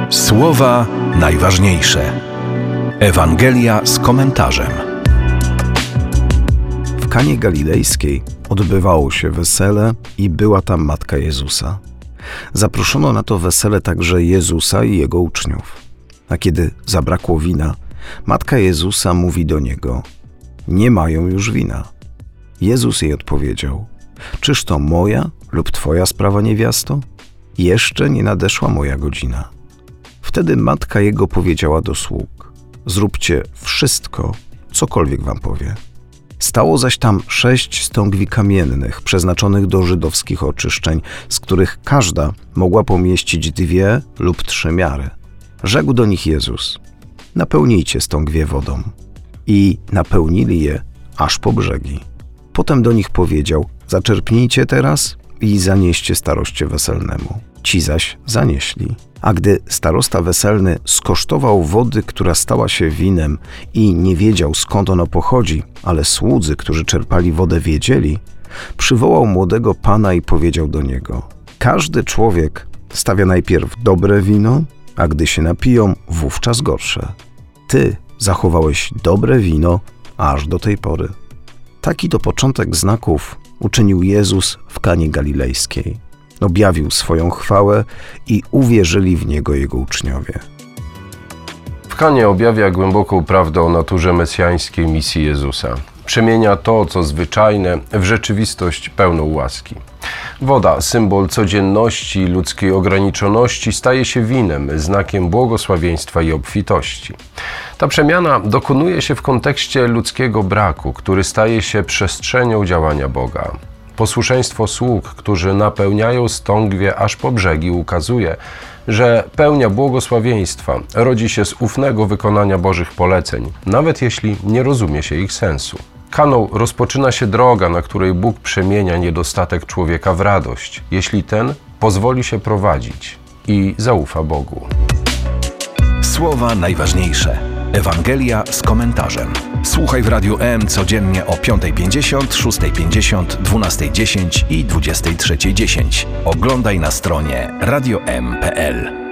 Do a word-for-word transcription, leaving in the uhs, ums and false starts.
Słowa najważniejsze. Ewangelia z komentarzem. W Kanie Galilejskiej odbywało się wesele i była tam matka Jezusa. Zaproszono na to wesele także Jezusa i Jego uczniów. A kiedy zabrakło wina, matka Jezusa mówi do Niego: nie mają już wina. Jezus jej odpowiedział: czyż to moja lub Twoja sprawa, niewiasto? Jeszcze nie nadeszła moja godzina. Wtedy matka Jego powiedziała do sług: zróbcie wszystko, cokolwiek wam powie. Stało zaś tam sześć stągwi kamiennych, przeznaczonych do żydowskich oczyszczeń, z których każda mogła pomieścić dwie lub trzy miary. Rzekł do nich Jezus: napełnijcie stągwie wodą. I napełnili je aż po brzegi. Potem do nich powiedział: zaczerpnijcie teraz i zanieście staroście weselnemu. Ci zaś zanieśli. A gdy starosta weselny skosztował wody, która stała się winem i nie wiedział, skąd ono pochodzi, ale słudzy, którzy czerpali wodę, wiedzieli, przywołał młodego pana i powiedział do niego: każdy człowiek stawia najpierw dobre wino, a gdy się napiją, wówczas gorsze. Ty zachowałeś dobre wino aż do tej pory. Taki to początek znaków uczynił Jezus w Kanie Galilejskiej. Objawił swoją chwałę i uwierzyli w Niego Jego uczniowie. W Kanie objawia głęboką prawdę o naturze mesjańskiej misji Jezusa. Przemienia to, co zwyczajne, w rzeczywistość pełną łaski. Woda, symbol codzienności, ludzkiej ograniczoności, staje się winem, znakiem błogosławieństwa i obfitości. Ta przemiana dokonuje się w kontekście ludzkiego braku, który staje się przestrzenią działania Boga. Posłuszeństwo sług, którzy napełniają stągwie aż po brzegi, ukazuje, że pełnia błogosławieństwa rodzi się z ufnego wykonania Bożych poleceń, nawet jeśli nie rozumie się ich sensu. Kaną rozpoczyna się droga, na której Bóg przemienia niedostatek człowieka w radość, jeśli ten pozwoli się prowadzić i zaufa Bogu. Słowa najważniejsze. Ewangelia z komentarzem. Słuchaj w Radiu M codziennie o piąta pięćdziesiąt, szósta pięćdziesiąt, dwunasta dziesięć i dwudziesta trzecia dziesięć. Oglądaj na stronie radio m kropka p l.